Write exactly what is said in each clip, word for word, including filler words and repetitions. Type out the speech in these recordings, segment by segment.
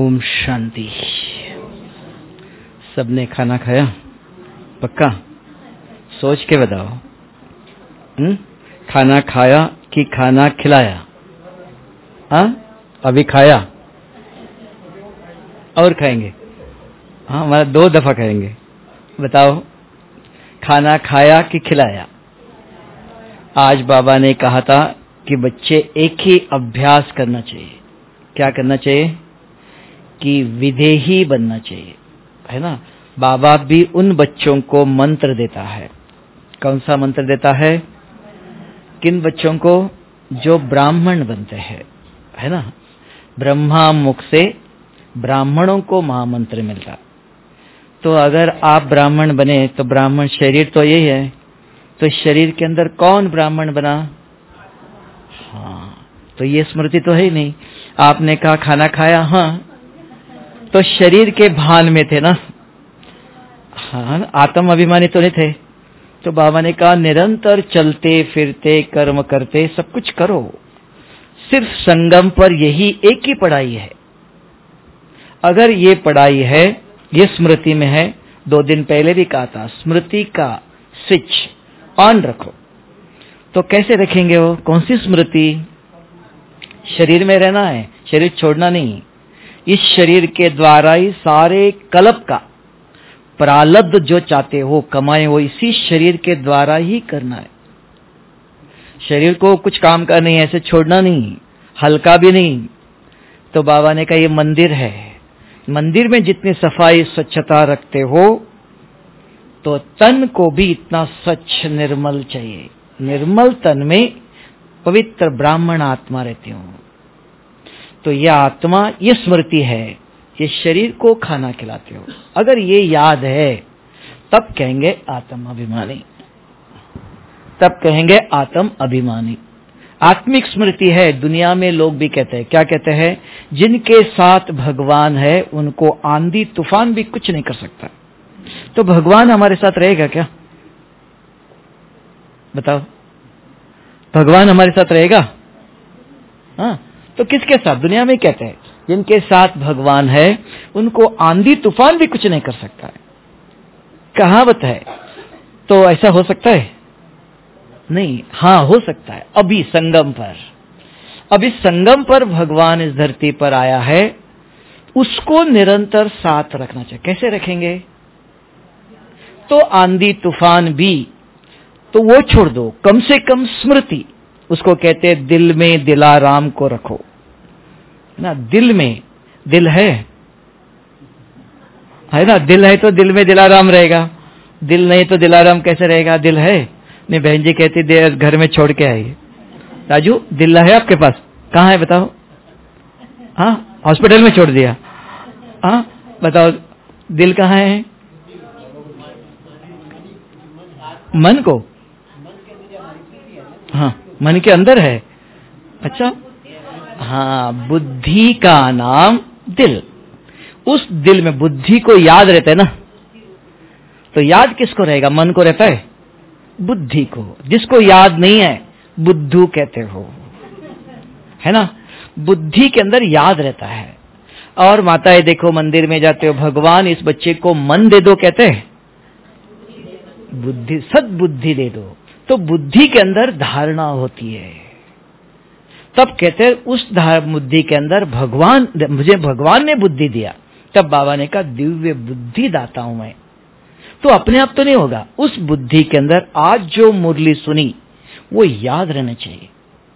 ओम शांति। सबने खाना खाया? पक्का? सोच के बताओ। हम्म? खाना खाया कि खाना खिलाया? हाँ, अभी खाया और खाएंगे। हाँ, हमारा दो दफा खाएंगे। बताओ, खाना खाया कि खिलाया? आज बाबा ने कहा था कि बच्चे एक ही अभ्यास करना चाहिए। क्या करना चाहिए? कि विधेही बनना चाहिए, है ना। बाबा भी उन बच्चों को मंत्र देता है। कौन सा मंत्र देता है? किन बच्चों को? जो ब्राह्मण बनते हैं, है ना। ब्रह्मा मुख से ब्राह्मणों को महामंत्र मिलता। तो अगर आप ब्राह्मण बने तो ब्राह्मण शरीर तो यही है, तो शरीर के अंदर कौन ब्राह्मण बना? हाँ, तो ये स्मृति तो है ही नहीं। आपने कहा खाना खाया, हाँ, तो शरीर के भान में थे ना। हाँ, आत्म अभिमानी तो नहीं थे। तो बाबा ने कहा निरंतर चलते फिरते कर्म करते सब कुछ करो, सिर्फ संगम पर यही एक ही पढ़ाई है। अगर ये पढ़ाई है, ये स्मृति में है, दो दिन पहले भी कहा था, स्मृति का स्विच ऑन रखो। तो कैसे रखेंगे वो? कौन सी स्मृति? शरीर में रहना है, शरीर छोड़ना नहीं। इस शरीर के द्वारा ही सारे कल्प का प्रारब्ध जो चाहते हो कमाए, वो इसी शरीर के द्वारा ही करना है। शरीर को कुछ काम का नहीं, ऐसे छोड़ना नहीं, हल्का भी नहीं। तो बाबा ने कहा ये मंदिर है, मंदिर में जितनी सफाई स्वच्छता रखते हो, तो तन को भी इतना स्वच्छ निर्मल चाहिए। निर्मल तन में पवित्र ब्राह्मण आत्मा रहती हूँ। तो यह आत्मा, ये स्मृति है, ये शरीर को खाना खिलाते हो। अगर ये याद है तब कहेंगे आत्म अभिमानी, तब कहेंगे आत्म अभिमानी। आत्मिक स्मृति है। दुनिया में लोग भी कहते हैं, क्या कहते हैं? जिनके साथ भगवान है उनको आंधी तूफान भी कुछ नहीं कर सकता। तो भगवान हमारे साथ रहेगा क्या? बताओ, भगवान हमारे साथ रहेगा? हाँ, तो किसके साथ? दुनिया में कहते हैं जिनके साथ भगवान है उनको आंधी तूफान भी कुछ नहीं कर सकता है। कहावत है। तो ऐसा हो सकता है? नहीं। हाँ, हो सकता है। अभी संगम पर, अभी संगम पर भगवान इस धरती पर आया है, उसको निरंतर साथ रखना चाहिए। कैसे रखेंगे? तो आंधी तूफान भी तो वो छोड़ दो, कम से कम स्मृति, उसको कहते हैं दिल में दिलाराम को रखो ना। दिल में, दिल है है ना, दिल है तो दिल में दिलाराम रहेगा। दिल नहीं तो दिलाराम कैसे रहेगा? दिल है नहीं। बहन जी कहती देर घर में छोड़ के आई। राजू, दिल है आपके पास? कहाँ है बताओ? हाँ, हॉस्पिटल में छोड़ दिया। हाँ, बताओ दिल कहाँ है? मन को? हाँ, मन के अंदर है। अच्छा, हाँ, बुद्धि का नाम दिल। उस दिल में बुद्धि को याद रहता है ना। तो याद किसको रहेगा? मन को रहता है, बुद्धि को। जिसको याद नहीं है बुद्धू कहते हो, है ना। बुद्धि के अंदर याद रहता है। और माताएं देखो, मंदिर में जाते हो, भगवान इस बच्चे को मन दे दो कहते हैं, बुद्धि, सद्बुद्धि दे दो। तो बुद्धि के अंदर धारणा होती है, तब कहते हैं उस बुद्धि के अंदर भगवान, मुझे भगवान ने बुद्धि दिया। तब बाबा ने कहा दिव्य बुद्धि दाता हूं मैं। तो अपने आप तो नहीं होगा, उस बुद्धि के अंदर आज जो मुरली सुनी वो याद रहना चाहिए।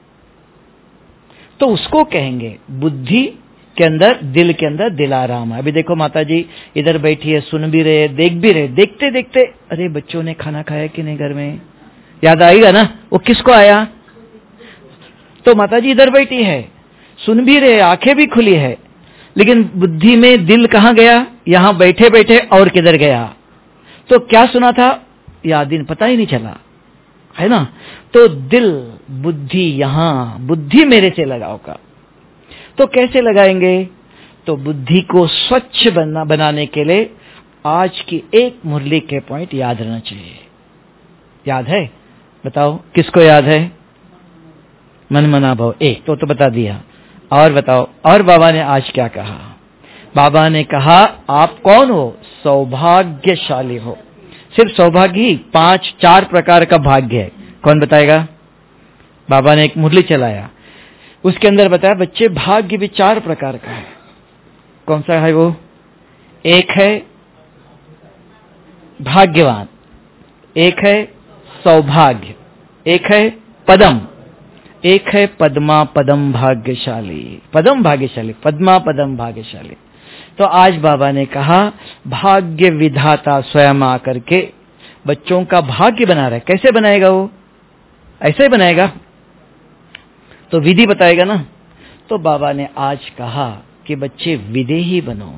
तो उसको कहेंगे बुद्धि के अंदर, दिल के अंदर दिलाराम है। अभी देखो माता जी इधर बैठी है, सुन भी रहे, देख भी रहे। देखते देखते अरे बच्चों ने खाना खाया कि नहीं घर में, याद आएगा ना वो किसको आया। तो माता जी इधर बैठी है, सुन भी रहे, आंखें भी खुली है, लेकिन बुद्धि में दिल कहाँ गया? यहां बैठे बैठे और किधर गया? तो क्या सुना था याद ही पता ही नहीं चला, है ना। तो दिल, बुद्धि, यहां बुद्धि मेरे से लगाओ का। तो कैसे लगाएंगे? तो बुद्धि को स्वच्छ बनना बनाने के लिए आज की एक मुरली के पॉइंट याद रहना चाहिए। याद है? बताओ किसको याद है? मन मना भाव एक तो तो बता दिया। और बताओ, और बाबा ने आज क्या कहा? बाबा ने कहा आप कौन हो? सौभाग्यशाली हो। सिर्फ सौभाग्य ही, पांच चार प्रकार का भाग्य है। कौन बताएगा? बाबा ने एक मुरली चलाया, उसके अंदर बताया बच्चे भाग्य भी चार प्रकार का है। कौन सा है वो? एक है भाग्यवान, एक है सौभाग्य, एक है पदम, एक है पद्मा पदम भाग्यशाली। पदम भाग्यशाली, पद्मा पदम भाग्यशाली। तो आज बाबा ने कहा भाग्य विधाता स्वयं आकर के बच्चों का भाग्य बना रहा है। कैसे बनाएगा वो? ऐसे ही बनाएगा तो विधि बताएगा ना। तो बाबा ने आज कहा कि बच्चे विदेही बनो।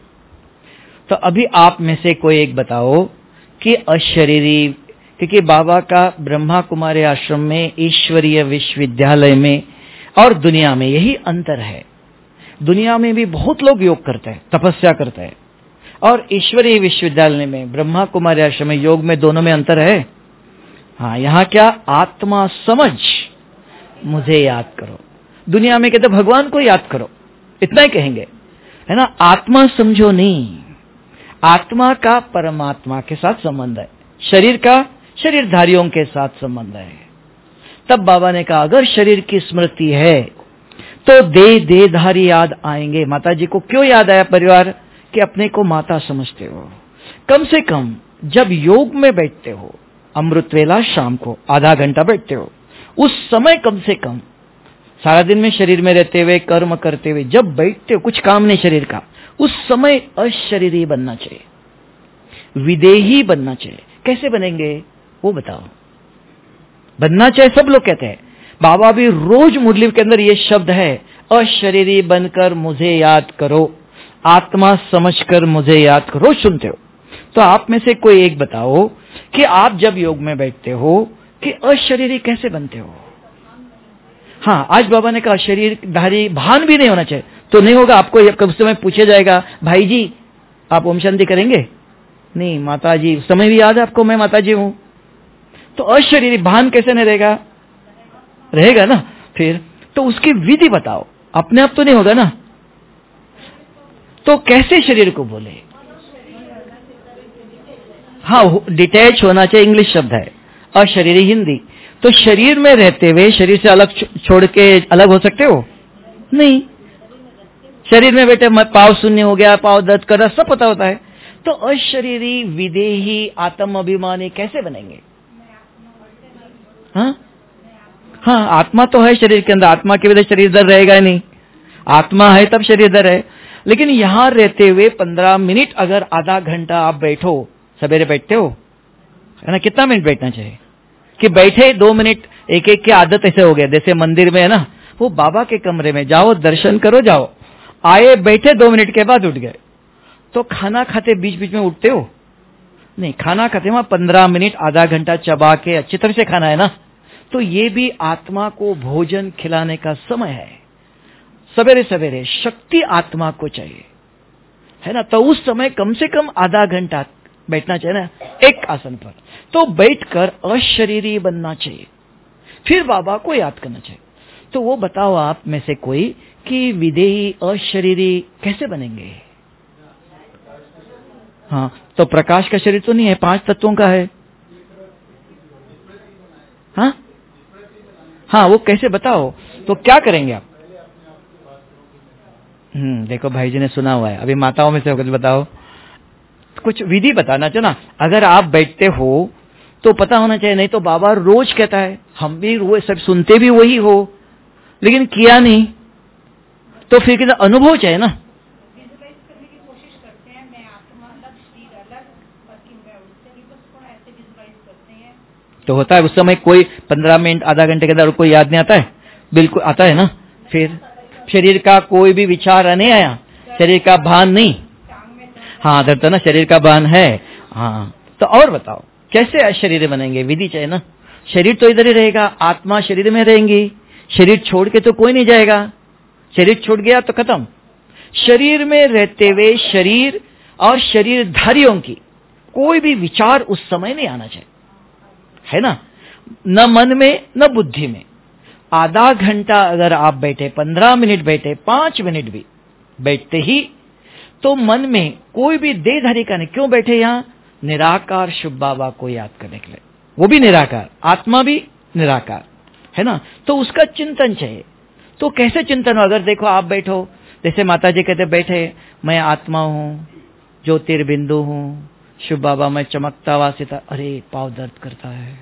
तो अभी आप में से कोई एक बताओ कि अशरीरी, क्योंकि बाबा का ब्रह्मा कुमारी आश्रम में, ईश्वरीय विश्वविद्यालय में और दुनिया में यही अंतर है। दुनिया में भी बहुत लोग योग करते हैं, तपस्या करते हैं, और ईश्वरीय विश्वविद्यालय में, ब्रह्मा कुमारी आश्रम में, योग में, दोनों में अंतर है। हाँ, यहाँ क्या? आत्मा समझ मुझे याद करो। दुनिया में कहते भगवान को याद करो, इतना ही कहेंगे, है ना। आत्मा समझो नहीं। आत्मा का परमात्मा के साथ संबंध है, शरीर का शरीरधारियों के साथ संबंध है। तब बाबा ने कहा अगर शरीर की स्मृति है तो दे देहधारी याद आएंगे। माता जी को क्यों याद आया परिवार? कि अपने को माता समझते हो। कम से कम जब योग में बैठते हो, अमृत वेला शाम को आधा घंटा बैठते हो, उस समय कम से कम, सारा दिन में शरीर में रहते हुए, कर्म करते हुए, जब बैठते हो, कुछ काम नहीं शरीर का, उस समय अशरीरी बनना चाहिए, विदेही बनना चाहिए। कैसे बनेंगे वो बताओ? बनना चाहिए, सब लोग कहते हैं। बाबा भी रोज मुरली के अंदर ये शब्द है, अशरीरी बनकर मुझे याद करो, आत्मा समझकर मुझे याद करो। रोज सुनते हो। तो आप में से कोई एक बताओ कि आप जब योग में बैठते हो कि अशरीरी कैसे बनते हो? हाँ, आज बाबा ने कहा शरीरधारी भान भी नहीं होना चाहिए। तो नहीं होगा। आपको कब समय पूछा जाएगा, भाई जी आप ओम शांति करेंगे? नहीं। माता जी, उस समय भी याद है आपको मैं माता जी हूं। तो अशरीरी भान कैसे नहीं रहेगा? रहेगा ना। फिर तो उसकी विधि बताओ। अपने आप तो नहीं होगा ना। तो कैसे शरीर को बोले? हाँ, डिटैच होना चाहिए, इंग्लिश शब्द है, अशरीरी हिंदी। तो शरीर में रहते हुए शरीर से अलग छोड़ के अलग हो सकते हो? नहीं। शरीर में बैठे पाव शून्य हो गया, पाव दर्द कर रहा, सब पता होता है। तो अशरीरी विदेही आत्म अभिमानी कैसे बनेंगे? हाँ हाँ, आत्मा तो है शरीर के अंदर, आत्मा के बिना शरीर इधर रहेगा ही नहीं। आत्मा है तब शरीर इधर है। लेकिन यहां रहते हुए पंद्रह मिनट अगर आधा घंटा आप बैठो, सवेरे बैठते हो है ना, कितना मिनट बैठना चाहिए? कि बैठे दो मिनट, एक एक की आदत ऐसे हो गया, जैसे मंदिर में है ना, वो बाबा के कमरे में जाओ, दर्शन करो, जाओ, आए, बैठे, दो मिनट के बाद उठ गए। तो खाना खाते बीच बीच में उठते हो? नहीं। खाना खाते वहां पंद्रह मिनट आधा घंटा चबा के अच्छी तरह से खाना है ना। तो ये भी आत्मा को भोजन खिलाने का समय है। सवेरे सवेरे शक्ति आत्मा को चाहिए, है ना। तो उस समय कम से कम आधा घंटा बैठना चाहिए ना, एक आसन पर। तो बैठकर अशरीरी बनना चाहिए, फिर बाबा को याद करना चाहिए। तो वो बताओ आप में से कोई कि विदेही अशरीरी कैसे बनेंगे? हाँ, तो प्रकाश का शरीर तो नहीं है, पांच तत्वों का है। हाँ हाँ, वो कैसे बताओ? तो क्या करेंगे आप? हम्म देखो भाई जी ने सुना हुआ है। अभी माताओं में से कुछ बताओ, कुछ विधि बताना चाहिए ना। अगर आप बैठते हो तो पता होना चाहिए, नहीं तो बाबा रोज कहता है, हम भी रोज सब सुनते भी वही हो, लेकिन किया नहीं, तो फिर कितना अनुभव चाहिए ना। तो होता है उस समय कोई पंद्रह मिनट आधा घंटे के अंदर कोई याद नहीं आता है? बिल्कुल आता है ना। फिर शरीर का कोई भी विचार नहीं आया, शरीर का भान नहीं। हाँ, डरता ना, शरीर का भान है। हाँ, तो और बताओ कैसे शरीर बनेंगे? विधि चाहिए ना। शरीर तो इधर ही रहेगा, आत्मा शरीर में रहेंगी, शरीर छोड़ के तो कोई नहीं जाएगा। शरीर छूट गया तो खत्म। शरीर में रहते हुए शरीर और शरीरधारियों की कोई भी विचार उस समय नहीं आना चाहिए, है ना। न मन में न बुद्धि में। आधा घंटा अगर आप बैठे, पंद्रह मिनट बैठे, पांच मिनट भी बैठते ही तो मन में कोई भी देहधारी का नहीं, क्यों बैठे यहाँ? निराकार शुभ बाबा को याद करने के लिए। वो भी निराकार, आत्मा भी निराकार, है ना। तो उसका चिंतन चाहिए। तो कैसे चिंतन हो? अगर देखो आप बैठो, जैसे माता जी कहते बैठे, मैं आत्मा हूँ, ज्योतिर्बिंदु हूँ, शुभ बाबा मैं चमकता हुआ सितारा, अरे पाँव दर्द करता है,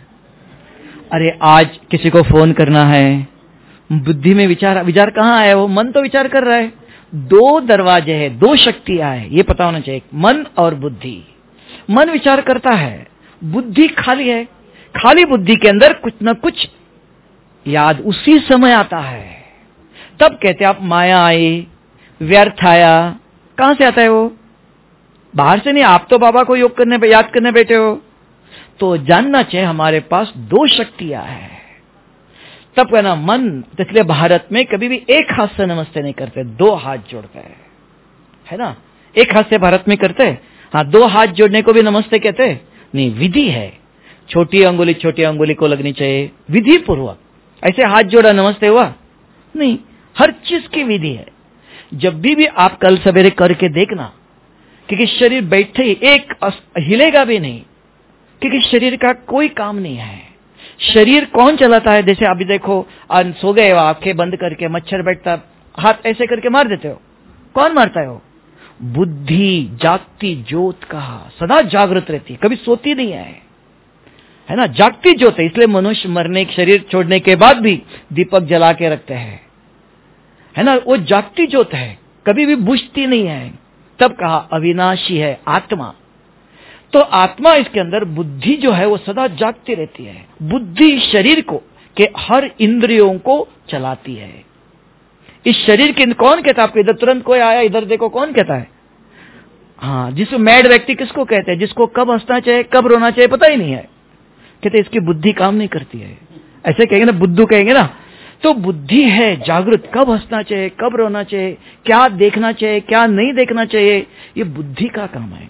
अरे आज किसी को फोन करना है, बुद्धि में विचार, विचार कहाँ आया? वो मन तो विचार कर रहा है। दो दरवाजे हैं, दो शक्तियां हैं, ये पता होना चाहिए, मन और बुद्धि। मन विचार करता है, बुद्धि खाली है। खाली बुद्धि के अंदर कुछ न कुछ याद उसी समय आता है। तब कहते आप माया आई, व्यर्थ आया। कहां से आता है वो? बाहर से नहीं। आप तो बाबा को योग करने, याद करने बैठे हो। तो जानना चाहिए हमारे पास दो शक्तियां हैं। तब कहना मन, इसलिए भारत में कभी भी एक हाथ से नमस्ते नहीं करते, दो हाथ जोड़ते हैं, है ना। एक हाथ से भारत में करते हैं, हाँ, दो हाथ जोड़ने को भी नमस्ते कहते हैं नहीं, विधि है। छोटी अंगुली छोटी अंगुली को लगनी चाहिए विधि पूर्वक। ऐसे हाथ जोड़ा नमस्ते हुआ नहीं, हर चीज की विधि है। जब भी भी आप कल सवेरे करके देखना, क्योंकि शरीर बैठे ही एक हिलेगा भी नहीं, क्योंकि शरीर का कोई काम नहीं है। शरीर कौन चलाता है? जैसे अभी देखो, सो गए हो, आंखें बंद करके मच्छर बैठता, हाथ ऐसे करके मार देते हो, कौन मारता है हो? बुद्धि, जागती ज्योत कहा, सदा जागृत रहती है, कभी सोती नहीं है, है ना। जागती ज्योत है, इसलिए मनुष्य मरने, शरीर छोड़ने के बाद भी दीपक जला के रखते हैं, है ना। वो जागती ज्योत है, कभी भी बुझती नहीं है। तब कहा अविनाशी है आत्मा। तो आत्मा, इसके अंदर बुद्धि जो है वो सदा जागती रहती है। बुद्धि शरीर को के हर इंद्रियों को चलाती है। इस शरीर के कौन कहता है आपको? इधर तुरंत कोई आया, इधर देखो, कौन कहता है? हाँ, जिसको मैड व्यक्ति किसको कहते हैं? जिसको कब हंसना चाहिए कब रोना चाहिए पता ही नहीं है। कहते इसकी बुद्धि काम नहीं करती है, ऐसे कहेंगे ना, बुद्धू कहेंगे ना। तो बुद्धि है जागृत, कब हंसना चाहिए कब रोना चाहिए, क्या देखना चाहिए क्या नहीं देखना चाहिए, ये बुद्धि का काम है।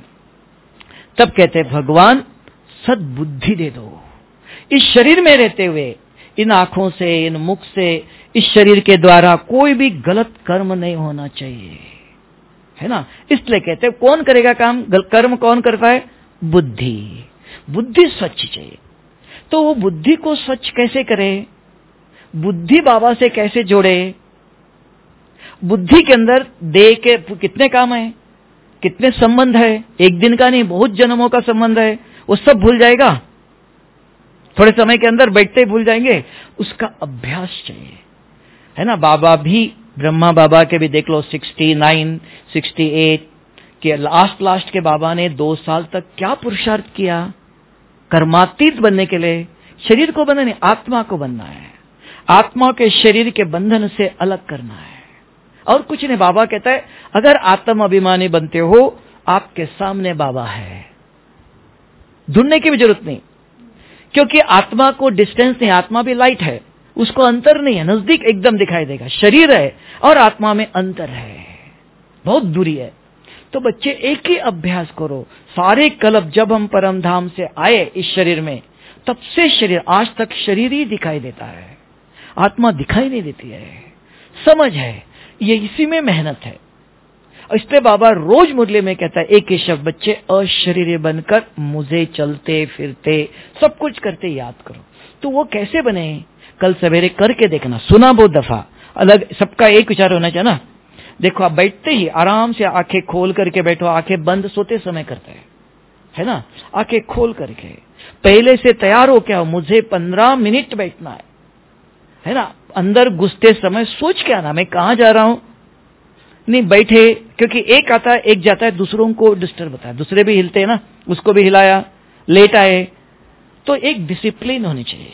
तब कहते हैं भगवान सद्बुद्धि दे दो। इस शरीर में रहते हुए, इन आंखों से, इन मुख से, इस शरीर के द्वारा कोई भी गलत कर्म नहीं होना चाहिए, है ना। इसलिए कहते हैं कौन करेगा काम? कर्म कौन करता है? बुद्धि। बुद्धि स्वच्छ चाहिए। तो वो बुद्धि को स्वच्छ कैसे करे? बुद्धि बाबा से कैसे जोड़े? बुद्धि के अंदर देह के कितने काम है, कितने संबंध है, एक दिन का नहीं, बहुत जन्मों का संबंध है। वो सब भूल जाएगा, थोड़े समय के अंदर बैठते ही भूल जाएंगे। उसका अभ्यास चाहिए, है ना। बाबा भी, ब्रह्मा बाबा के भी देख लो, सिक्सटी नाइन, सिक्सटी एट के लास्ट लास्ट के बाबा ने दो साल तक क्या पुरुषार्थ किया कर्मातीत बनने के लिए। शरीर को बनना नहीं, आत्मा को बनना है। आत्मा के शरीर के बंधन से अलग करना है, और कुछ नहीं। बाबा कहता है अगर आत्म अभिमानी बनते हो, आपके सामने बाबा है, ढूंढने की भी जरूरत नहीं, क्योंकि आत्मा को डिस्टेंस नहीं, आत्मा भी लाइट है, उसको अंतर नहीं है, नजदीक एकदम दिखाई देगा। शरीर है और आत्मा में अंतर है, बहुत दूरी है। तो बच्चे एक ही अभ्यास करो। सारे कल्प जब हम परम धाम से आए इस शरीर में, तब से शरीर आज तक शरीर ही दिखाई देता है, आत्मा दिखाई नहीं देती है। समझ है, ये इसी में मेहनत है। इसलिए बाबा रोज मुरली में कहता है एक ही शब्द, बच्चे अशरीरी बनकर मुझे चलते फिरते सब कुछ करते याद करो। तो वो कैसे बने? कल सवेरे करके देखना, सुना बहुत दफा, अलग सबका एक विचार होना चाहिए ना। देखो आप बैठते ही आराम से आंखें खोल करके बैठो, आंखें बंद सोते समय करते हैं, है ना। आंखें खोल करके पहले से तैयार हो क्या, मुझे पंद्रह मिनट बैठना है, है ना। अंदर घुसते समय सोच के आना मैं कहां जा रहा हूं, नहीं बैठे, क्योंकि एक आता है एक जाता है, दूसरों को डिस्टर्ब होता है, दूसरे भी हिलते हैं ना, उसको भी हिलाया, लेट आए। तो एक डिसिप्लिन होनी चाहिए।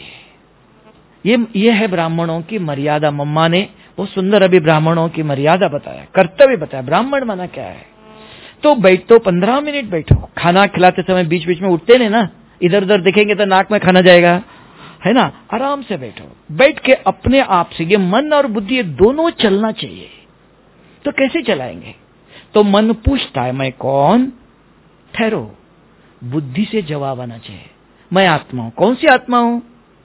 ये ये है ब्राह्मणों की मर्यादा। मम्मा ने बहुत सुंदर अभी ब्राह्मणों की मर्यादा बताया, कर्तव्य बताया, ब्राह्मण माना क्या है। तो बैठो, पंद्रह मिनट बैठो। खाना खिलाते समय बीच बीच में उठते नहीं ना, इधर उधर देखेंगे तो नाक में खाना जाएगा, है ना। आराम से बैठो, बैठ के अपने आप से ये मन और बुद्धि ये दोनों चलना चाहिए। तो कैसे चलाएंगे? तो मन पूछता है मैं कौन, ठहरो, बुद्धि से जवाब आना चाहिए, मैं आत्मा हूं। कौन सी आत्मा हूं?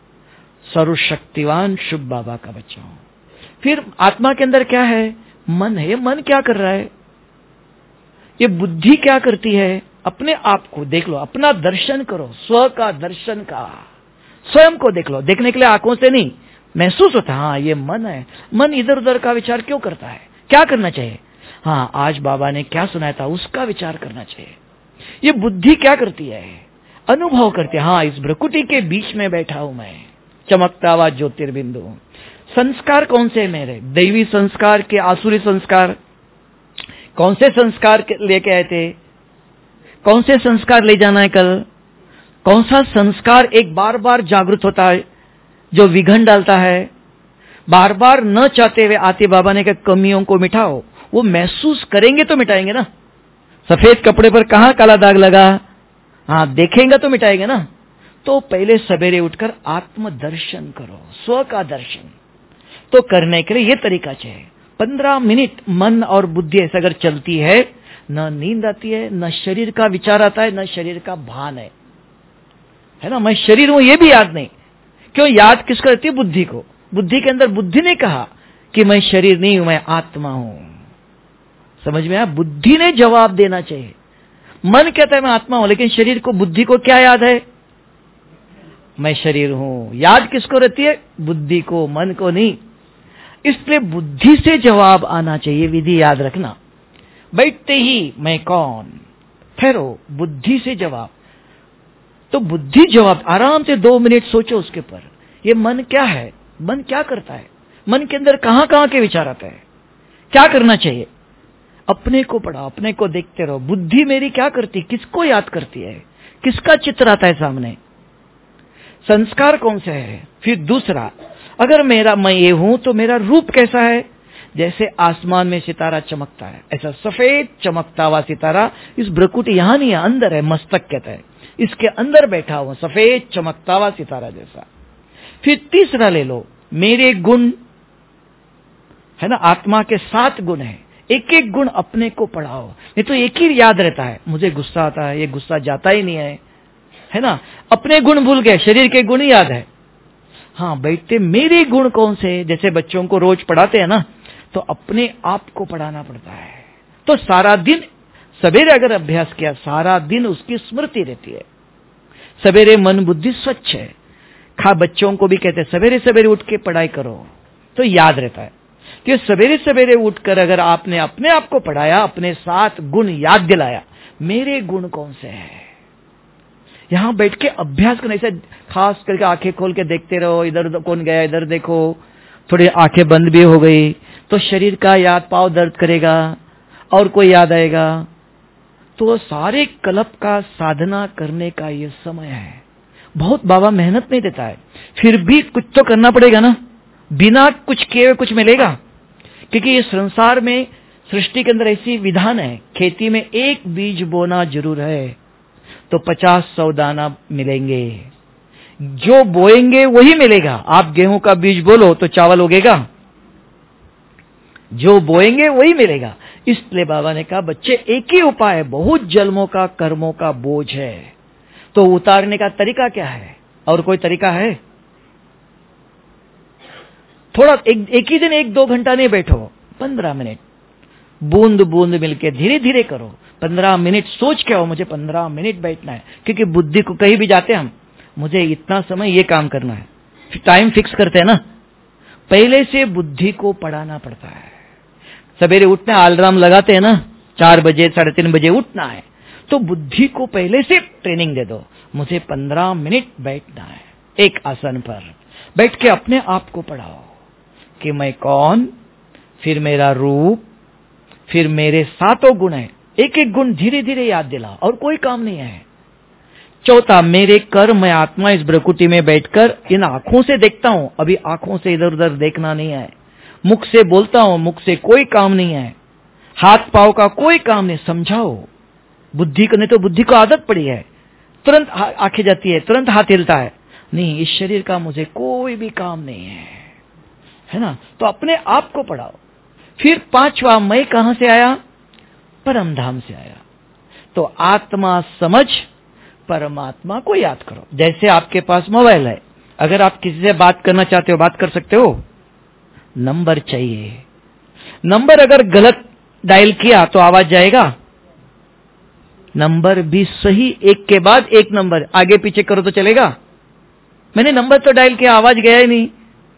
सर्वशक्तिवान शुभ बाबा का बच्चा हूं। फिर आत्मा के अंदर क्या है? मन है। मन क्या कर रहा है? ये बुद्धि क्या करती है? अपने आप को देख लो, अपना दर्शन करो, स्व का दर्शन का, स्वयं को देख लो। देखने के लिए आंखों से नहीं, महसूस होता है हाँ ये मन है। मन इधर उधर का विचार क्यों करता है? क्या करना चाहिए? हाँ आज बाबा ने क्या सुनाया था उसका विचार करना चाहिए। ये बुद्धि क्या करती है? अनुभव करती है, हाँ इस भ्रकुटी के बीच में बैठा हूं मैं, चमकता हुआ ज्योतिर्बिंदु। संस्कार कौन से मेरे? दैवी संस्कार के आसुरी संस्कार? कौन से संस्कार लेके आए थे? कौन से संस्कार ले जाना है कल? कौन सा संस्कार एक बार बार जागृत होता है जो विघन डालता है? बार बार न चाहते हुए आते बाबा ने कहा कमियों को मिटाओ। वो महसूस करेंगे तो मिटाएंगे ना। सफेद कपड़े पर कहां काला दाग लगा? हाँ देखेंगे तो मिटाएंगे ना। तो पहले सवेरे उठकर आत्म दर्शन करो, स्व का दर्शन। तो करने के लिए ये तरीका चाहिए। पंद्रह मिनट मन और बुद्धि ऐसा अगर चलती है, न नींद आती है, न शरीर का विचार आता है, न शरीर का भान है, है ना। मैं शरीर हूं ये भी याद नहीं। क्यों याद किसको रहती है? बुद्धि को। बुद्धि के अंदर बुद्धि ने कहा कि मैं शरीर नहीं हूं, मैं आत्मा हूं। समझ में आया? बुद्धि ने जवाब देना चाहिए। मन कहता है मैं आत्मा हूं, लेकिन शरीर को, बुद्धि को क्या याद है? मैं शरीर हूं। याद किसको रहती है? बुद्धि को, मन को नहीं। इसलिए बुद्धि से जवाब आना चाहिए। विधि याद रखना, बैठते ही मैं कौन, ठहरो, बुद्धि से जवाब। तो बुद्धि जवाब, आराम से दो मिनट सोचो उसके ऊपर। ये मन क्या है? मन क्या करता है? मन के अंदर कहां कहां के विचार आते हैं? क्या करना चाहिए? अपने को पढ़ाओ, अपने को देखते रहो। बुद्धि मेरी क्या करती, किसको याद करती है, किसका चित्र आता है सामने? संस्कार कौन से है? फिर दूसरा, अगर मेरा मैं ये हूं तो मेरा रूप कैसा है? जैसे आसमान में सितारा चमकता है, ऐसा सफेद चमकता हुआ सितारा इस भ्रकुटी, यहां नहीं है, अंदर है, मस्तक कहता है, इसके अंदर बैठा हुआ सफेद चमकता हुआ सितारा जैसा। फिर तीसरा ले लो, मेरे गुण है ना, आत्मा के सात गुण है, एक एक गुण अपने को पढ़ाओ। नहीं तो एक ही याद रहता है, मुझे गुस्सा आता है, ये गुस्सा जाता ही नहीं है, है ना। अपने गुण भूल गए, शरीर के गुण ही याद है। हाँ बैठते मेरे गुण कौन से? जैसे बच्चों को रोज पढ़ाते हैं ना, तो अपने आप को पढ़ाना पड़ता है। तो सारा दिन सवेरे अगर अभ्यास किया, सारा दिन उसकी स्मृति रहती है। सवेरे मन बुद्धि स्वच्छ है। खा बच्चों को भी कहते सवेरे सवेरे उठ के पढ़ाई करो, तो याद रहता है। कि सवेरे सवेरे उठकर अगर आपने अपने आप को पढ़ाया, अपने सात गुण याद दिलाया, मेरे गुण कौन से हैं, यहां बैठ के अभ्यास करना। ऐसे खास करके आंखें खोल के देखते रहो, इधर उधर कौन गया, इधर देखो, थोड़ी आंखें बंद भी हो गई तो शरीर का याद, पाँव दर्द करेगा और कोई याद आएगा। तो सारे कल्प का साधना करने का ये समय है। बहुत बाबा मेहनत नहीं देता है, फिर भी कुछ तो करना पड़ेगा ना। बिना कुछ किए हुए कुछ मिलेगा? क्योंकि ये संसार में, सृष्टि के अंदर ऐसी विधान है, खेती में एक बीज बोना जरूर है तो पचास सौ दाना मिलेंगे। जो बोएंगे वही मिलेगा। आप गेहूं का बीज बोलो तो चावल उगेगा, जो बोएंगे वही मिलेगा। इसलिए बाबा ने कहा बच्चे एक ही उपाय है, बहुत जन्मों का कर्मों का बोझ है, तो उतारने का तरीका क्या है? और कोई तरीका है? थोड़ा एक, एक ही दिन एक दो घंटा नहीं बैठो, पंद्रह मिनट बूंद बूंद मिलके धीरे धीरे करो। पंद्रह मिनट सोच के आओ, मुझे पंद्रह मिनट बैठना है। क्योंकि बुद्धि को कहीं भी जाते हम, मुझे इतना समय ये काम करना है, टाइम फिक्स करते हैं ना। पहले से बुद्धि को पढ़ाना पड़ता है। सवेरे उठना, अलार्म लगाते हैं ना, चार बजे साढ़े तीन बजे उठना है, तो बुद्धि को पहले से ट्रेनिंग दे दो, मुझे पंद्रह मिनट बैठना है एक आसन पर। बैठ के अपने आप को पढ़ाओ कि मैं कौन, फिर मेरा रूप, फिर मेरे सातों गुण है। एक एक गुण धीरे धीरे याद दिलाओ, और कोई काम नहीं है। चौथा, मेरे कर्म, मैं आत्मा इस भ्रकुटी में बैठकर इन आंखों से देखता हूं, अभी आंखों से इधर उधर देखना नहीं है। मुख से बोलता हूं, मुख से कोई काम नहीं है। हाथ पांव का कोई काम नहीं। समझाओ बुद्धि को, नहीं तो बुद्धि को आदत पड़ी है, तुरंत आंखें जाती है, तुरंत हाथ हिलता है। नहीं, इस शरीर का मुझे कोई भी काम नहीं है, है ना। तो अपने आप को पढ़ाओ। फिर पांचवा, मैं कहां से आया? परम धाम से आया। तो आत्मा समझ, परमात्मा को याद करो। जैसे आपके पास मोबाइल है, अगर आप किसी से बात करना चाहते हो, बात कर सकते हो। नंबर चाहिए, नंबर अगर गलत डायल किया तो आवाज जाएगा, नंबर भी सही, एक के बाद एक नंबर, आगे पीछे करो तो चलेगा? मैंने नंबर तो डायल किया, आवाज गया ही नहीं।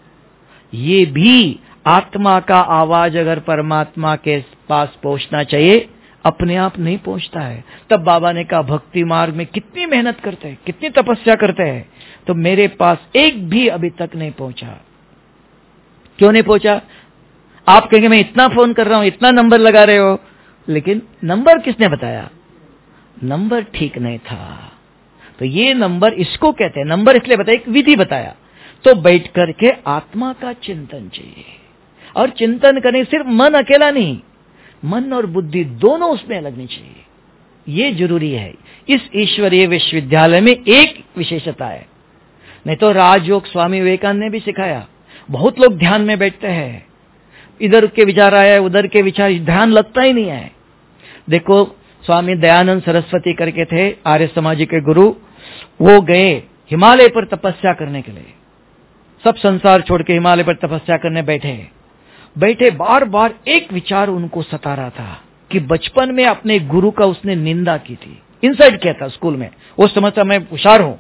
ये भी आत्मा का आवाज अगर परमात्मा के पास पहुंचना चाहिए, अपने आप नहीं पहुंचता है। तब बाबा ने कहा भक्ति मार्ग में कितनी मेहनत करते हैं, कितनी तपस्या करते हैं, तो मेरे पास एक भी अभी तक नहीं पहुंचा। क्यों नहीं पहुंचा? आप कहेंगे मैं इतना फोन कर रहा हूं, इतना नंबर लगा रहे हो, लेकिन नंबर किसने बताया? नंबर ठीक नहीं था। तो ये नंबर इसको कहते हैं, नंबर इसलिए बताया, एक विधि बताया। तो बैठ करके आत्मा का चिंतन चाहिए, और चिंतन करने सिर्फ मन अकेला नहीं, मन और बुद्धि दोनों उसमें लगनी चाहिए। ये जरूरी है। इस ईश्वरीय विश्वविद्यालय में एक विशेषता है, नहीं तो राजयोग स्वामी विवेकानंद ने भी सिखाया। बहुत लोग ध्यान में बैठते हैं, इधर के विचार आया, उधर के विचार, ध्यान लगता ही नहीं है। देखो स्वामी दयानंद सरस्वती करके थे, आर्य समाज के गुरु, वो गए हिमालय पर तपस्या करने के लिए। सब संसार छोड़ के हिमालय पर तपस्या करने बैठे बैठे बार बार एक विचार उनको सता रहा था कि बचपन में अपने गुरु का उसने निंदा की थी, इंसल्ट किया था स्कूल में। वो समझता मैं होशियार हूं,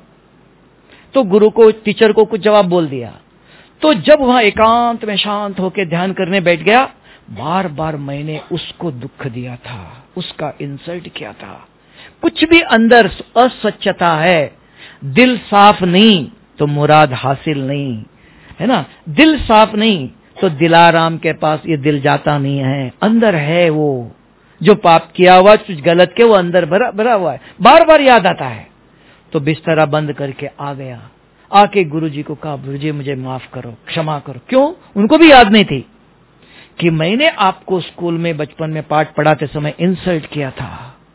तो गुरु को, टीचर को कुछ जवाब बोल दिया। तो जब वहां एकांत में शांत होकर ध्यान करने बैठ गया, बार बार मैंने उसको दुख दिया था, उसका इंसल्ट किया था। कुछ भी अंदर असच्चता है, दिल साफ नहीं तो मुराद हासिल नहीं, है ना? दिल साफ नहीं तो दिलाराम के पास ये दिल जाता नहीं है। अंदर है वो जो पाप किया हुआ, कुछ गलत किया, वो अंदर भरा भरा हुआ है, बार बार याद आता है। तो बिस्तरा बंद करके आ गया, आके गुरुजी को कहा गुरुजी मुझे माफ करो, क्षमा करो। क्यों? उनको भी याद नहीं थी कि मैंने आपको स्कूल में बचपन में पाठ पढ़ाते समय इंसल्ट किया था।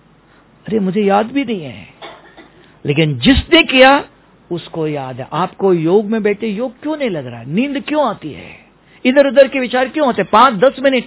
अरे मुझे याद भी नहीं है, लेकिन जिसने किया उसको याद है। आपको योग में बैठे योग क्यों नहीं लग रहा है? नींद क्यों आती है? इधर उधर के विचार क्यों होते? पांच दस मिनट,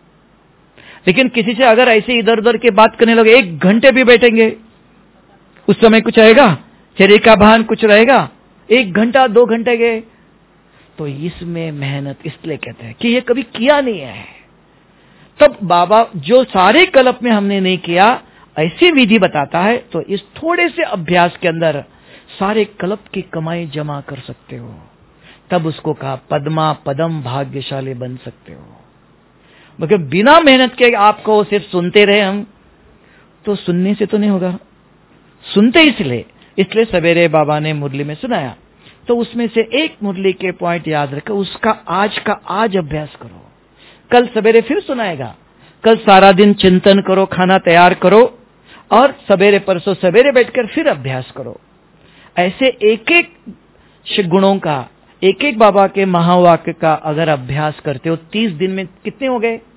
लेकिन किसी से अगर ऐसे इधर उधर की बात करने लगे, एक घंटे भी बैठेंगे, उस समय कुछ आएगा? शरीर का भान कुछ रहेगा? एक घंटा दो घंटे गए। तो इसमें मेहनत इसलिए कहते हैं कि ये कभी किया नहीं है। तब बाबा जो सारे कल्प में हमने नहीं किया, ऐसी विधि बताता है, तो इस थोड़े से अभ्यास के अंदर सारे कल्प की कमाई जमा कर सकते हो। तब उसको कहा पद्मा पदम भाग्यशाली बन सकते हो। मगर बिना मेहनत के आपको सिर्फ सुनते रहे हम, तो सुनने से तो नहीं होगा। सुनते इसलिए इसलिए सवेरे बाबा ने मुरली में सुनाया, तो उसमें से एक मुरली के पॉइंट याद रखो, उसका आज का आज अभ्यास करो। कल सवेरे फिर सुनाएगा, कल सारा दिन चिंतन करो, खाना तैयार करो, और सवेरे परसों सवेरे बैठकर फिर अभ्यास करो। ऐसे एक एक गुणों का, एक एक बाबा के महावाक्य का अगर अभ्यास करते हो, तीस दिन में कितने हो गए?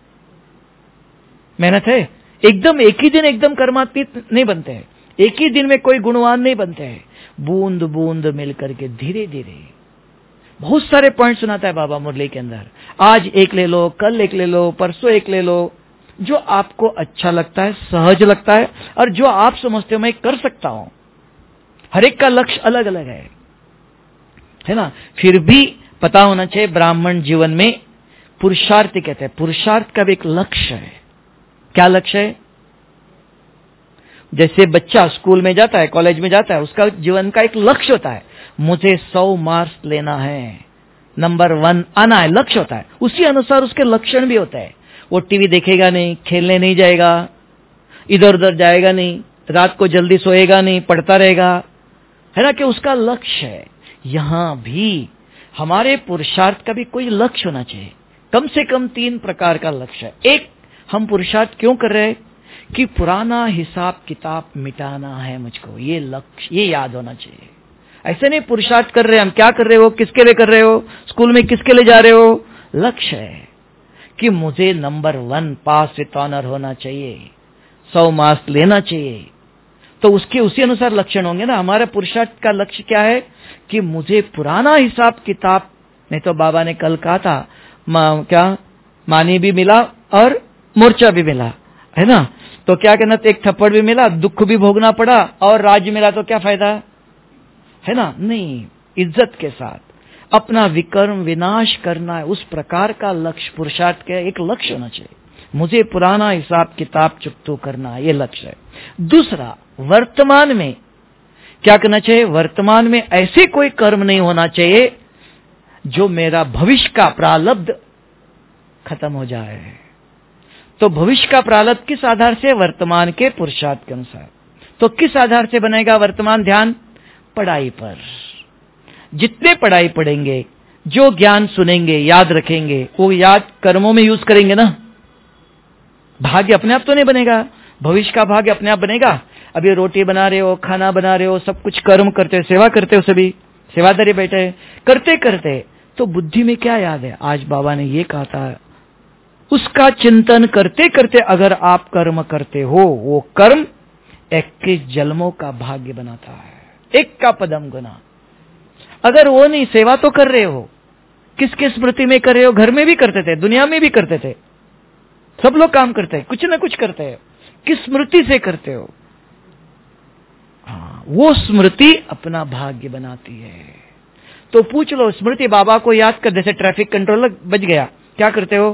मेहनत है। एकदम एक ही दिन एकदम कर्मातीत नहीं बनते हैं, एक ही दिन में कोई गुणवान नहीं बनते हैं। बूंद बूंद मिलकर के धीरे धीरे। बहुत सारे पॉइंट सुनाता है बाबा मुरली के अंदर। आज एक ले लो, कल एक ले लो, परसों एक ले लो, जो आपको अच्छा लगता है, सहज लगता है, और जो आप समझते हो मैं कर सकता हूं। हर एक का लक्ष्य अलग अलग है, है ना? फिर भी पता होना चाहिए ब्राह्मण जीवन में पुरुषार्थ कहते हैं। पुरुषार्थ का भी एक लक्ष्य है। क्या लक्ष्य है? जैसे बच्चा स्कूल में जाता है, कॉलेज में जाता है, उसका जीवन का एक लक्ष्य होता है, मुझे सौ मार्क्स लेना है, नंबर वन आना है, लक्ष्य होता है। उसी अनुसार उसके लक्षण भी होते हैं। वो टीवी देखेगा नहीं, खेलने नहीं जाएगा, इधर उधर जाएगा नहीं, रात को जल्दी सोएगा नहीं, पढ़ता रहेगा, है ना? कि उसका लक्ष्य है। यहां भी हमारे पुरुषार्थ का भी कोई लक्ष्य होना चाहिए। कम से कम तीन प्रकार का लक्ष्य है। एक, हम पुरुषार्थ क्यों कर रहे हैं? कि पुराना हिसाब किताब मिटाना है मुझको, ये लक्ष्य, ये याद होना चाहिए। ऐसे नहीं पुरुषार्थ कर रहे हैं, हम क्या कर रहे हो, किसके लिए कर रहे हो, स्कूल में किसके लिए जा रहे हो? लक्ष्य है कि मुझे number one pass with honour होना चाहिए, सौ मार्क्स लेना चाहिए। तो उसके उसी अनुसार लक्षण होंगे ना। हमारा पुरुषार्थ का लक्ष्य क्या है? कि मुझे पुराना हिसाब किताब, नहीं तो बाबा ने कल कहा था मा, क्या मानी भी मिला और मोर्चा भी मिला, है ना? तो क्या कहना, तो एक थप्पड़ भी मिला, दुख भी भोगना पड़ा, और राज्य मिला, तो क्या फायदा, है ना? नहीं, इज्जत के साथ अपना विकर्म विनाश करना है, उस प्रकार का लक्ष्य पुरुषार्थ के एक लक्ष्य होना चाहिए। मुझे पुराना हिसाब किताब चुकतो करना, ये लक्ष्य है। दूसरा, वर्तमान में क्या करना चाहिए? वर्तमान में ऐसे कोई कर्म नहीं होना चाहिए जो मेरा भविष्य का प्रारब्ध खत्म हो जाए। तो भविष्य का प्रारब्ध किस आधार से? वर्तमान के पुरुषार्थ के अनुसार। तो किस आधार से बनेगा वर्तमान ध्यान? पढ़ाई पर। जितने पढ़ाई पढ़ेंगे, जो ज्ञान सुनेंगे, याद रखेंगे, वो याद कर्मों में यूज करेंगे ना। भाग्य अपने आप तो नहीं बनेगा, भविष्य का भाग्य अपने आप बनेगा। अभी रोटी बना रहे हो, खाना बना रहे हो, सब कुछ कर्म करते हो, सेवा करते हो, सभी सेवादारी बैठे करते करते तो बुद्धि में क्या याद है? आज बाबा ने ये कहा था, उसका चिंतन करते करते अगर आप कर्म करते हो, वो कर्म इक्कीस जन्मों का भाग्य बनाता है, एक का पदम गुना। अगर वो नहीं, सेवा तो कर रहे हो, किसके स्मृति में कर रहे हो? घर में भी करते थे, दुनिया में भी करते थे, सब लोग काम करते हैं, कुछ ना कुछ करते हैं, किस स्मृति से करते हो? हाँ, वो स्मृति अपना भाग्य बनाती है। तो पूछ लो, स्मृति बाबा को याद कर, जैसे ट्रैफिक कंट्रोलर बच गया, क्या करते हो?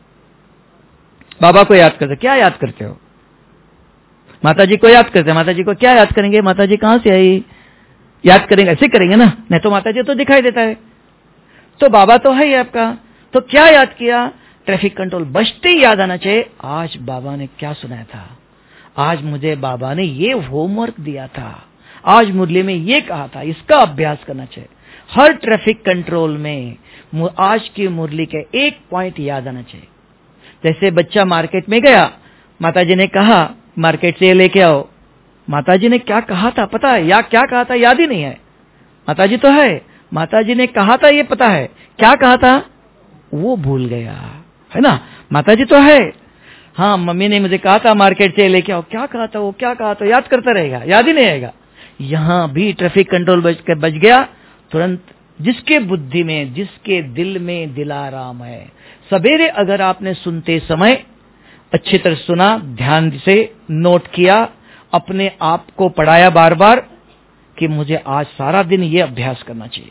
बाबा को याद करते, क्या याद करते हो? माता जी को याद करते, माता जी को क्या याद करेंगे? माता जी कहां से आई? याद करेंगे, ऐसे करेंगे ना, नहीं तो माता जी तो दिखाई देता है, तो बाबा तो है ही आपका। तो क्या याद किया? ट्रैफिक कंट्रोल बचते ही याद आना चाहिए, आज बाबा ने क्या सुनाया था, आज मुझे बाबा ने ये होमवर्क दिया था, आज मुरली में ये कहा था, इसका अभ्यास करना चाहिए। हर ट्रैफिक कंट्रोल में आज की मुरली के एक पॉइंट याद आना चाहिए। जैसे बच्चा मार्केट में गया, माताजी ने कहा मार्केट से ये लेके आओ, माताजी ने क्या कहा था पता है, या क्या कहा था याद ही नहीं है। माताजी तो है, माताजी ने कहा था ये पता है, क्या कहा था वो भूल गया, है ना। माताजी तो है, हाँ मम्मी ने मुझे कहा था मार्केट से लेके आओ, क्या कहा था वो, क्या कहा था, याद करता रहेगा, याद ही नहीं आएगा। यहां भी ट्रैफिक कंट्रोल बच, बच गया तुरंत। जिसके बुद्धि में, जिसके दिल में दिलाराम है, सवेरे अगर आपने सुनते समय अच्छी तरह सुना, ध्यान से नोट किया, अपने आप को पढ़ाया बार बार कि मुझे आज सारा दिन ये अभ्यास करना चाहिए,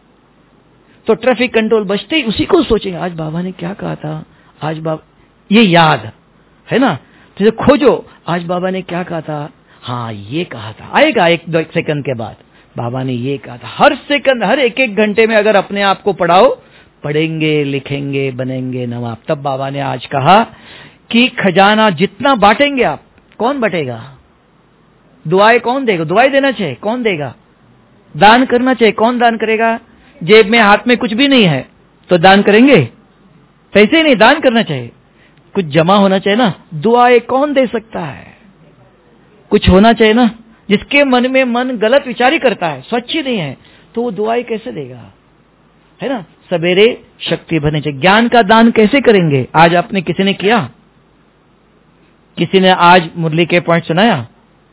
तो ट्रैफिक कंट्रोल बचते ही उसी को सोचेंगे, आज बाबा ने क्या कहा था, आज बाबा, ये याद है ना। तो खोजो, आज बाबा ने क्या कहा था, हाँ ये कहा था, आएगा एक दो एक सेकंड के बाद, बाबा ने ये कहा था। हर सेकंड, हर एक एक घंटे में अगर अपने आप को पढ़ाओ, पढ़ेंगे, लिखेंगे, बनेंगे नवाब। तब बाबा ने आज कहा कि खजाना जितना बांटेंगे आप, कौन बांटेगा? दुआएं कौन देगा? दुआएं देना चाहिए, कौन देगा? दान करना चाहिए, कौन दान करेगा? जेब में हाथ में कुछ भी नहीं है तो दान करेंगे? पैसे ही नहीं, दान करना चाहिए, कुछ जमा होना चाहिए ना। दुआएं कौन दे सकता है? कुछ होना चाहिए ना। जिसके मन में मन गलत विचार ही करता है, स्वच्छ ही नहीं है, तो वो दुआएं कैसे देगा, है ना। सवेरे शक्ति भरनी चाहिए। ज्ञान का दान कैसे करेंगे? आज आपने, किसी ने किया? किसी ने आज मुरली के पॉइंट सुनाया?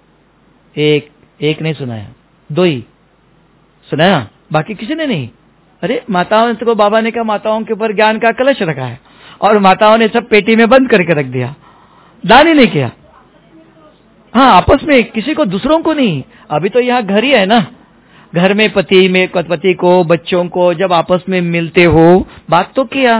एक एक नहीं सुनाया, दो ही सुनाया, बाकी किसी ने नहीं। अरे माताओं को बाबा ने कहा, माताओं के ऊपर ज्ञान का कलश रखा है और माताओं ने सब पेटी में बंद करके रख दिया, दान ही नहीं किया। हाँ, आपस में, किसी को, दूसरों को नहीं। अभी तो यहाँ घर ही है ना, घर में पति में पति को, बच्चों को जब आपस में मिलते हो, बात तो किया,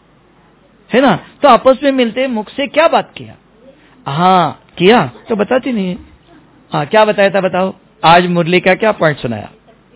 है ना। तो आपस में मिलते मुख से क्या बात किया? हाँ किया, तो बताती नहीं। हाँ, क्या बताया था बताओ? आज मुरली का क्या पॉइंट सुनाया?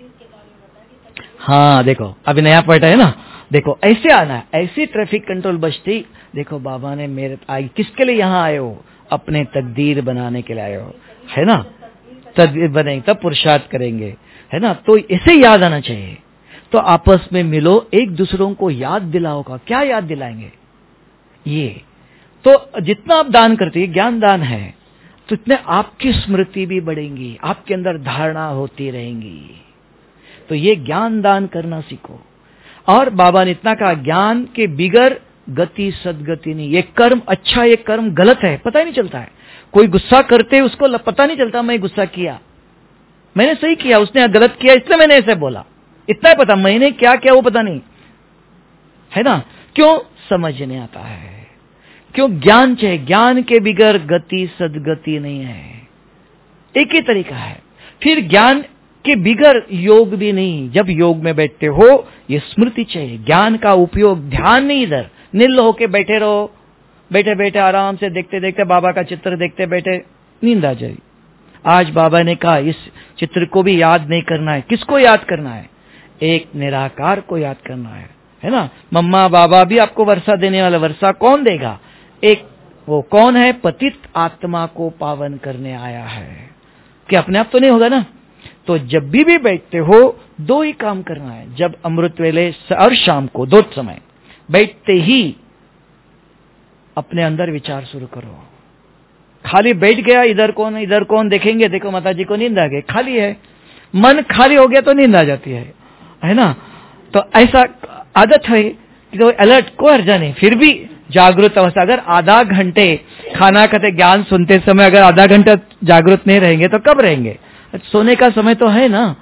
हाँ देखो, अभी नया पॉइंट है ना, देखो ऐसे आना है, ऐसी ट्रैफिक कंट्रोल बचती। देखो बाबा ने मेरे आई, किसके लिए यहाँ आए हो? अपने तकदीर बनाने के लिए आए हो, है ना। तकदीर बनेंगे तब पुरुषार्थ करेंगे, है ना। तो इसे याद आना चाहिए। तो आपस में मिलो, एक दूसरों को याद दिलाओगा। क्या याद दिलाएंगे? ये तो जितना आप दान करते हैं, ज्ञान दान है, तो इतने आपकी स्मृति भी बढ़ेंगी, आपके अंदर धारणा होती रहेंगी। तो ये ज्ञान दान करना सीखो। और बाबा ने इतना कहा, ज्ञान के बिगर गति सदगति नहीं। ये कर्म अच्छा, ये कर्म गलत है, पता ही नहीं चलता है। कोई गुस्सा करते उसको पता नहीं चलता, मैं गुस्सा किया, मैंने सही किया, उसने गलत किया, इसलिए मैंने ऐसे बोला, इतना ही पता, मैंने क्या किया वो पता नहीं, है ना। क्यों? समझ नहीं आता है। क्यों? ज्ञान चाहिए। ज्ञान के बिगर गति सदगति नहीं है। एक ही तरीका है। फिर ज्ञान के बिगर योग भी नहीं। जब योग में बैठते हो, ये स्मृति चाहिए, ज्ञान का उपयोग। ध्यान नहीं, इधर निल होके बैठे रहो, बैठे बैठे आराम से देखते देखते बाबा का चित्र देखते बैठे नींद आ जाए। आज बाबा ने कहा इस चित्र को भी याद नहीं करना है। किसको याद करना है? एक निराकार को याद करना है, है ना। मम्मा बाबा भी आपको वर्षा देने वाला, वर्षा कौन देगा? एक वो कौन है? पतित आत्मा को पावन करने आया है, कि अपने आप तो नहीं होगा ना। तो जब भी भी बैठते हो दो ही काम करना है। जब अमृत वेले और शाम को दो समय बैठते ही अपने अंदर विचार शुरू करो। खाली बैठ गया, इधर कौन इधर कौन देखेंगे, देखो माता जी को नींद आ गई, खाली है मन, खाली हो गया तो नींद आ जाती है, है ना। तो ऐसा आदत है कि तो अलर्ट को अर्जा नहीं, फिर भी जागृत अवस्था। अगर आधा घंटे खाना खाते ज्ञान सुनते समय अगर आधा घंटा जागृत नहीं रहेंगे तो कब रहेंगे? सोने का समय तो है ना,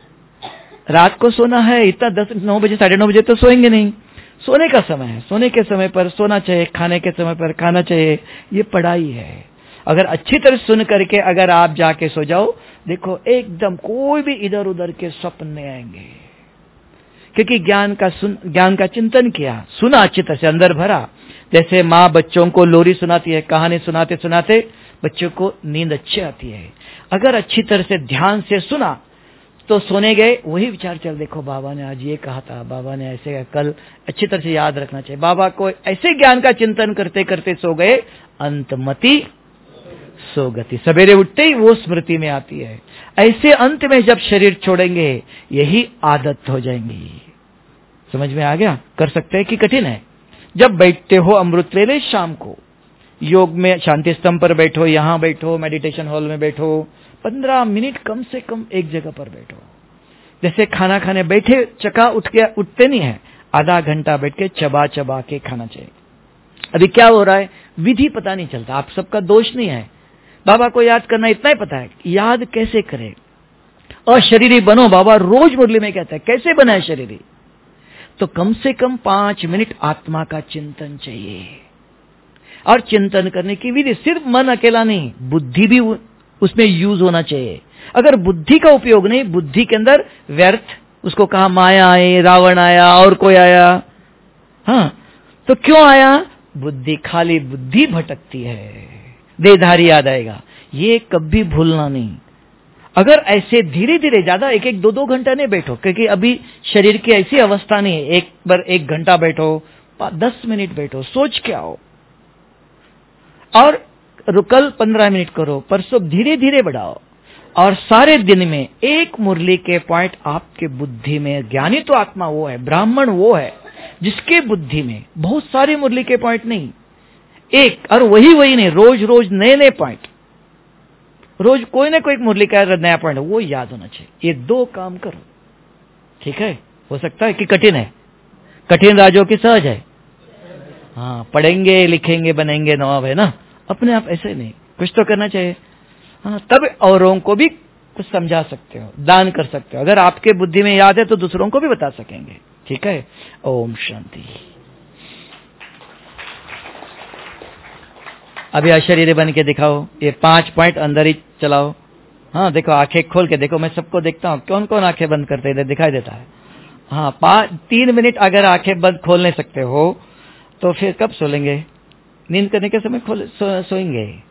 रात को सोना है, इतना दस नौ बजे साढ़े नौ बजे तो सोएंगे नहीं। सोने का समय है, सोने के समय पर सोना चाहिए, खाने के समय पर खाना चाहिए। ये पढ़ाई है। अगर अच्छी तरह सुन करके अगर आप जाके सो जाओ, देखो एकदम कोई भी इधर उधर के स्वप्न नहीं आएंगे, क्योंकि ज्ञान का सुन ज्ञान का चिंतन किया, सुना अच्छी तरह से, अंदर भरा। जैसे माँ बच्चों को लोरी सुनाती है, कहानी सुनाते सुनाते बच्चों को नींद अच्छी आती है। अगर अच्छी तरह से ध्यान से सुना तो सोने गए, वही विचार चल, देखो बाबा ने आज ये कहा था, बाबा ने ऐसे कहा, कल अच्छी तरह से याद रखना चाहिए। बाबा को ऐसे ज्ञान का चिंतन करते करते सो गए, अंतमति सो गति, सवेरे उठते ही वो स्मृति में आती है। ऐसे अंत में जब शरीर छोड़ेंगे यही आदत हो जाएंगी। समझ में आ गया? कर सकते हैं कि कठिन है? जब बैठते हो अमृत वेले शाम को, योग में शांति स्तंभ पर बैठो, यहां बैठो, मेडिटेशन हॉल में बैठो, पंद्रह मिनट कम से कम एक जगह पर बैठो। जैसे खाना खाने बैठे चका उठ के उठते नहीं है, आधा घंटा बैठ के चबा चबा के खाना चाहिए। अभी क्या हो रहा है विधि पता नहीं चलता, आप सबका दोष नहीं है। बाबा को याद करना इतना ही पता है, याद कैसे करें। और शरीरी बनो, बाबा रोज मुरली में कहता है, कैसे बनाए शरीरी? तो कम से कम पांच मिनट आत्मा का चिंतन चाहिए। और चिंतन करने की विधि सिर्फ मन अकेला नहीं, बुद्धि भी उसमें यूज होना चाहिए। अगर बुद्धि का उपयोग नहीं, बुद्धि के अंदर व्यर्थ, उसको कहा माया आई, रावण आया और कोई आया, हाँ तो क्यों आया? बुद्धि, खाली बुद्धि भटकती है, देहधारी याद आएगा। ये कभी भूलना नहीं। अगर ऐसे धीरे धीरे, ज्यादा एक एक दो दो घंटा नहीं बैठो, क्योंकि अभी शरीर की ऐसी अवस्था नहीं है एक बार एक घंटा बैठो, दस मिनट बैठो, सोच के आओ। और कल पंद्रह मिनट करो, परसों धीरे धीरे बढ़ाओ। और सारे दिन में एक मुरली के पॉइंट आपके बुद्धि में, ज्ञानी तो आत्मा वो है, ब्राह्मण वो है जिसके बुद्धि में बहुत सारे मुरली के पॉइंट नहीं, एक, और वही वही नहीं, रोज रोज नए नए पॉइंट, रोज कोई ना कोई मुरली का नया पॉइंट वो याद होना चाहिए। ये दो काम करो, ठीक है? हो सकता है कि कठिन है, कठिन राजों की सहज है। हाँ, पढ़ेंगे लिखेंगे बनेंगे नवाब, है ना। अपने आप ऐसे नहीं, कुछ तो करना चाहिए। हाँ, तब औरों को भी कुछ समझा सकते हो, दान कर सकते हो। अगर आपके बुद्धि में याद है तो दूसरों को भी बता सकेंगे, ठीक है। ओम शांति। अभी अशरीरी बन के दिखाओ, ये पांच पॉइंट अंदर ही चलाओ। हाँ देखो, आंखें खोल के देखो, मैं सबको देखता हूँ, कौन कौन आंखें बंद करते हैं, इधर दिखाई देता है। हाँ, पांच तीन मिनट अगर आंखें बंद खोल नहीं सकते हो तो फिर कब सो लेंगे? नींद करने के समय खोल सो, सोएंगे।